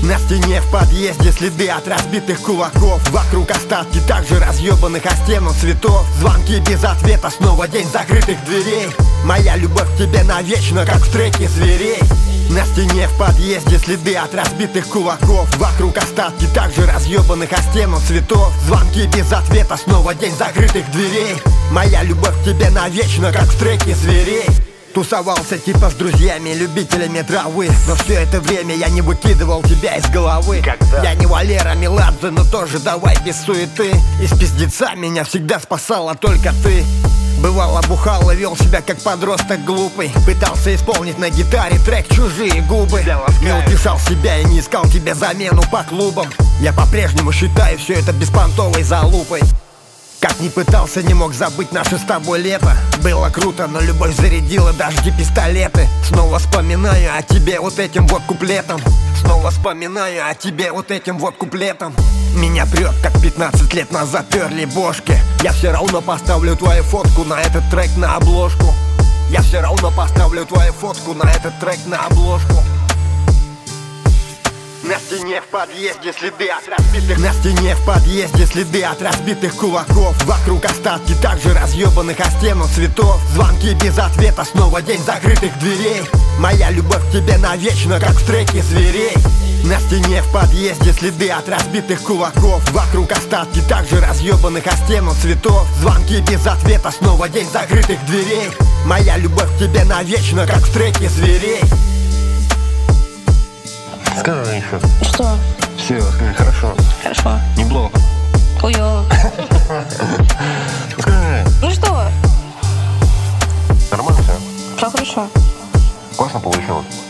На стене в подъезде следы от разбитых кулаков. Вокруг остатки также разъебанных о стену цветов. Звонки без ответа, снова день закрытых дверей. Моя любовь к тебе навечно, как в треке зверей. На стене в подъезде следы от разбитых кулаков. Вокруг остатки также разъебанных о стену цветов. Звонки без ответа, снова день закрытых дверей. Моя любовь к тебе навечно, как в треке зверей. Тусовался типа с друзьями, любителями травы. Но все это время я не выкидывал тебя из головы. Я не Валера Меладзе, но тоже давай без суеты. Из пиздеца меня всегда спасала только ты. Бывало бухал и вел себя как подросток глупый. Пытался исполнить на гитаре трек «Чужие губы». Не утешал себя и не искал тебе замену по клубам. Я по-прежнему считаю все это беспонтовой залупой. Как ни пытался, не мог забыть наше с тобой лето. Было круто, но любовь зарядила дожди пистолеты. Снова вспоминаю о тебе вот этим вот куплетом. Снова вспоминаю о тебе вот этим вот куплетом. Меня прет, как 15 лет назад перли бошки. Я все равно поставлю твою фотку на этот трек на обложку. Я все равно поставлю твою фотку на этот трек на обложку. На стене в подъезде следы от разбитых. На стене в подъезде следы от разбитых кулаков. Вокруг остатки также разъебанных о стену цветов. Звонки без ответа, снова день закрытых дверей. Моя любовь к тебе навечно, как в треке зверей. На стене в подъезде следы от разбитых кулаков. Вокруг остатки также разъебанных о стену цветов. Звонки без ответа, снова день закрытых дверей. Моя любовь к тебе навечно, как в треке зверей. Скажи еще. Что? Все, скажи, хорошо. Хорошо. Неплохо. Хуёво. Скажи. Ну что? Нормально все? Все хорошо. Классно получилось.